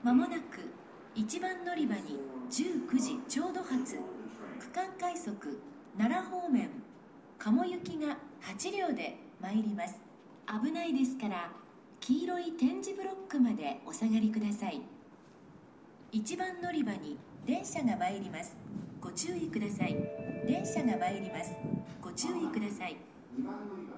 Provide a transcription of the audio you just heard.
まもなく1番乗り場に19時ちょうど発区間快速奈良方面鴨行きが8両で参ります。危ないですから黄色い点字ブロックまでお下がりください。1番乗り場に電車が参ります。ご注意ください。電車が参ります。ご注意ください。 2番乗り場